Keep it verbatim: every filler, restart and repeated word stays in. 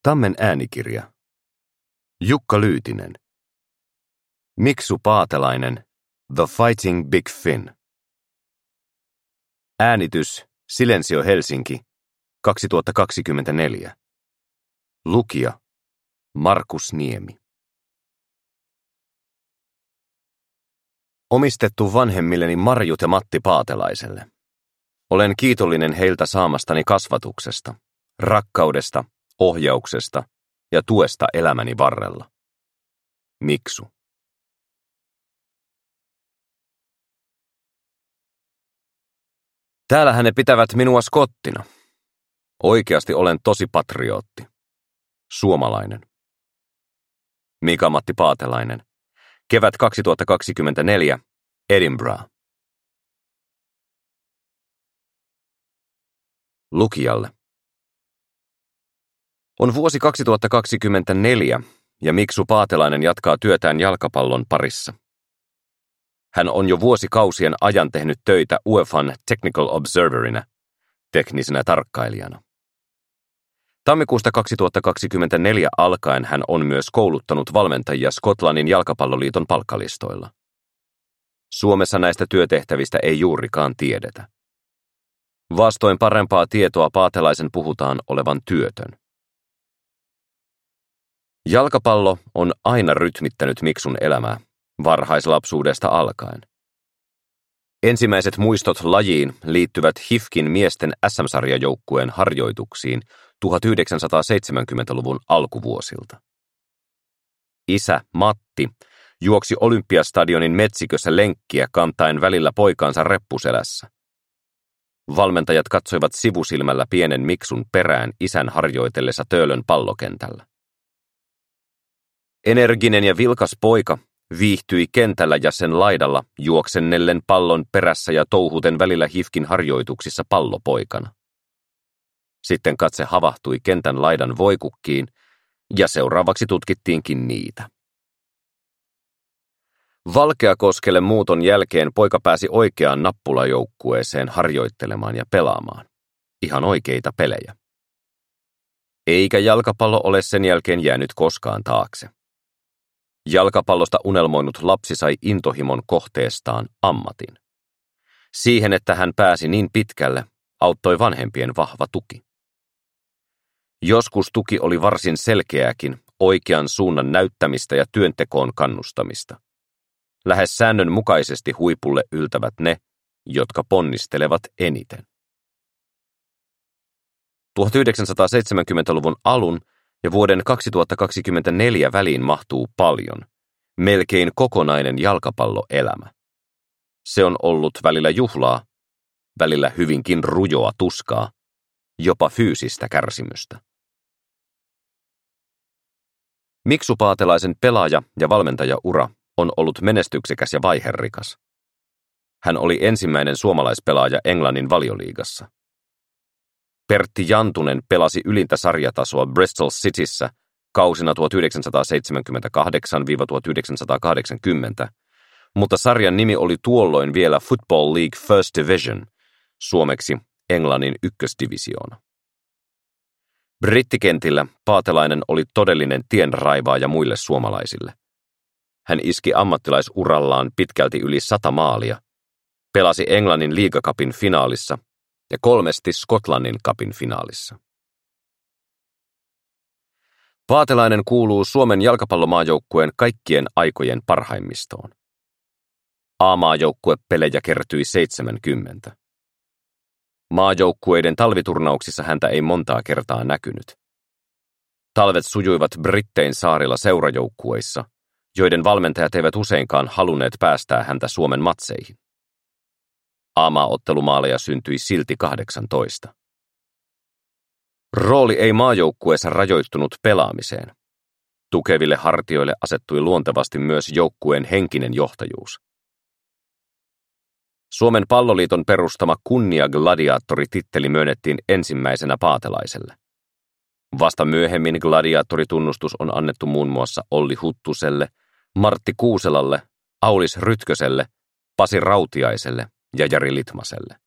Tammen äänikirja. Jukka Lyytinen. Miksu Paatelainen. The Fighting Big Fin. Äänitys Silensio Helsinki. kaksituhattakaksikymmentäneljä. Lukija Markus Niemi. Omistettu vanhemmilleni Marjut ja Matti Paatelaiselle. Olen kiitollinen heiltä saamastani kasvatuksesta, rakkaudesta, ohjauksesta ja tuesta elämäni varrella. Miksu. Täällähän ne pitävät minua skottina. Oikeasti olen tosi patriotti. Suomalainen. Mika-Matti Paatelainen. Kevät kaksituhattakaksikymmentäneljä. Edinburgh. Lukijalle. On vuosi kaksituhattakaksikymmentäneljä ja Miksu Paatelainen jatkaa työtään jalkapallon parissa. Hän on jo vuosikausien ajan tehnyt töitä U E F A:n Technical Observerina, teknisenä tarkkailijana. Tammikuusta kaksituhattakaksikymmentäneljä alkaen hän on myös kouluttanut valmentajia Skotlannin jalkapalloliiton palkkalistoilla. Suomessa näistä työtehtävistä ei juurikaan tiedetä. Vastoin parempaa tietoa Paatelaisen puhutaan olevan työtön. Jalkapallo on aina rytmittänyt Miksun elämää, varhaislapsuudesta alkaen. Ensimmäiset muistot lajiin liittyvät H I F Kin miesten S M-sarjajoukkueen harjoituksiin tuhatyhdeksänsataaseitsemänkymmentäluvun alkuvuosilta. Isä Matti juoksi Olympiastadionin metsikössä lenkkiä kantaen välillä poikaansa reppuselässä. Valmentajat katsoivat sivusilmällä pienen Miksun perään isän harjoitellessa Töölön pallokentällä. Energinen ja vilkas poika viihtyi kentällä ja sen laidalla juoksennellen pallon perässä ja touhuten välillä H I F Kin harjoituksissa pallopoikana. Sitten katse havahtui kentän laidan voikukkiin ja seuraavaksi tutkittiinkin niitä. Valkeakoskelle muuton jälkeen poika pääsi oikeaan nappulajoukkueeseen harjoittelemaan ja pelaamaan. Ihan oikeita pelejä. Eikä jalkapallo ole sen jälkeen jäänyt koskaan taakse. Jalkapallosta unelmoinut lapsi sai intohimon kohteestaan ammatin. Siihen, että hän pääsi niin pitkälle, auttoi vanhempien vahva tuki. Joskus tuki oli varsin selkeääkin, oikean suunnan näyttämistä ja työntekoon kannustamista. Lähes säännönmukaisesti huipulle yltävät ne, jotka ponnistelevat eniten. tuhatyhdeksänsataaseitsemänkymmentäluvun alun ja vuoden kaksituhattakaksikymmentäneljä väliin mahtuu paljon, melkein kokonainen jalkapalloelämä. Se on ollut välillä juhlaa, välillä hyvinkin rujoa tuskaa, jopa fyysistä kärsimystä. Miksu Paatelaisen pelaaja- ja valmentajaura on ollut menestyksekäs ja vaiherikas. Hän oli ensimmäinen suomalaispelaaja Englannin Valioliigassa. Pertti Jantunen pelasi ylintä sarjatasoa Bristol Cityssä kausina tuhatyhdeksänsataaseitsemänkymmentäkahdeksan tuhatyhdeksänsataakahdeksankymmentä, mutta sarjan nimi oli tuolloin vielä Football League First Division, suomeksi Englannin ykkösdivisioona. Brittikentillä Paatelainen oli todellinen tienraivaaja muille suomalaisille. Hän iski ammattilaisurallaan pitkälti yli sata maalia, pelasi Englannin liigacupin finaalissa ja kolmesti Skotlannin cupin finaalissa. Paatelainen kuuluu Suomen jalkapallomaajoukkueen kaikkien aikojen parhaimmistoon. A-maajoukkuepelejä kertyi seitsemänkymmentä. Maajoukkueiden talviturnauksissa häntä ei montaa kertaa näkynyt. Talvet sujuivat Brittein saarilla seurajoukkueissa, joiden valmentajat eivät useinkaan halunneet päästää häntä Suomen matseihin. A-maaottelumaaleja syntyi silti kahdeksantoista. Rooli ei maajoukkueessa rajoittunut pelaamiseen. Tukeville hartioille asettui luontevasti myös joukkueen henkinen johtajuus. Suomen palloliiton perustama kunnia-gladiaattorititteli myönnettiin ensimmäisenä Paatelaiselle. Vasta myöhemmin gladiaattoritunnustus on annettu muun muassa Olli Huttuselle, Martti Kuuselalle, Aulis Rytköselle, Pasi Rautiaiselle ja Jari Litmaselle.